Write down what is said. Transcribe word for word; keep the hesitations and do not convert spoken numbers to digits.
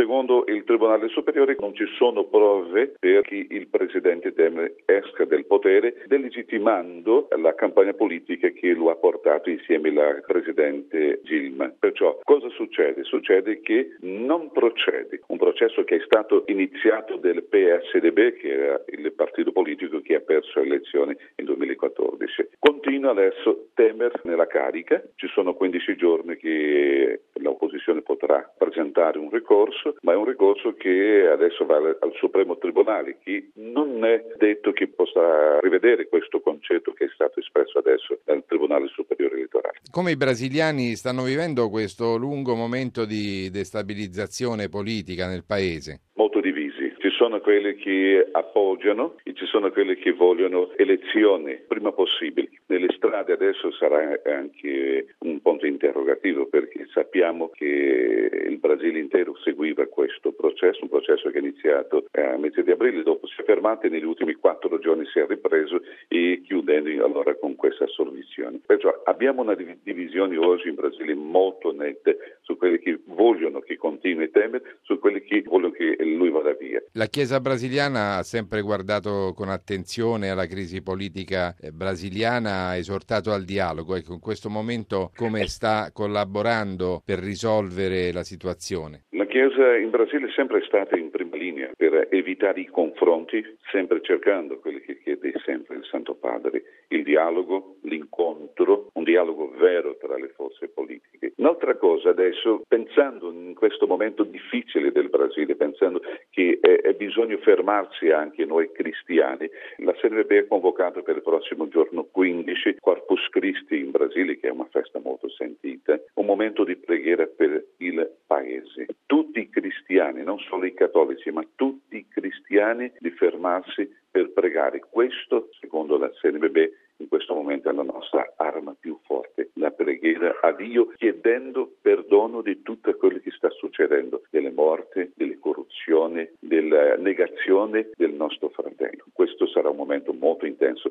Secondo il Tribunale Superiore non ci sono prove perché il presidente Temer esca del potere, delegittimando la campagna politica che lo ha portato insieme al presidente Dilma. Perciò cosa succede? Succede che non procede un processo che è stato iniziato dal P S D B, che era il partito politico che ha perso le elezioni nel duemilaquattordici. Continua adesso Temer nella carica, ci sono quindici giorni che l'opposizione potrà presentare un ricorso, ma è un ricorso che adesso va al Supremo Tribunale, che non è detto che possa rivedere questo concetto che è stato espresso adesso dal Tribunale Superiore Elettorale. Come i brasiliani stanno vivendo questo lungo momento di destabilizzazione politica nel paese? Molto divisi. Ci sono quelli che appoggiano e ci sono quelli che vogliono elezioni prima possibile. Nelle strade adesso sarà anche un punto interrogativo, perché sappiamo che il Brasile intero seguiva questo processo, un processo che è iniziato a mese di aprile, dopo si è fermato e negli ultimi quattro giorni si è ripreso, e chiudendo allora con questa assoluzione. Perciò abbiamo una divisione oggi in Brasile molto netta su quelli che vogliono che continui Temer, su quelli che vogliono che lui vada via. La Chiesa brasiliana ha sempre guardato con attenzione alla crisi politica brasiliana, ha esortato al dialogo. Ecco, in questo momento come sta collaborando per risolvere la situazione? La Chiesa in Brasile è sempre stata in prima linea per evitare i confronti, sempre cercando quello che chiede sempre il Santo Padre, il dialogo, l'incontro, un dialogo vero tra le forze politiche. Un'altra cosa adesso, pensando in questo momento difficile del Brasile, pensando che è, è bisogno fermarsi anche noi cristiani, la C N B B ha convocato per il prossimo giorno quindici Corpus Christi in Brasile, che è una festa molto sentita, un momento di preghiera per il Paese. Tutti i cristiani, non solo i cattolici, ma tutti i cristiani, di fermarsi per pregare. Questo, secondo la C N B B, in questo momento è la nostra arma più forte, la preghiera a Dio, chiedendo perdono di tutto quello che sta succedendo, delle morti, delle corruzioni, della negazione del nostro fratello. Questo sarà un momento molto intenso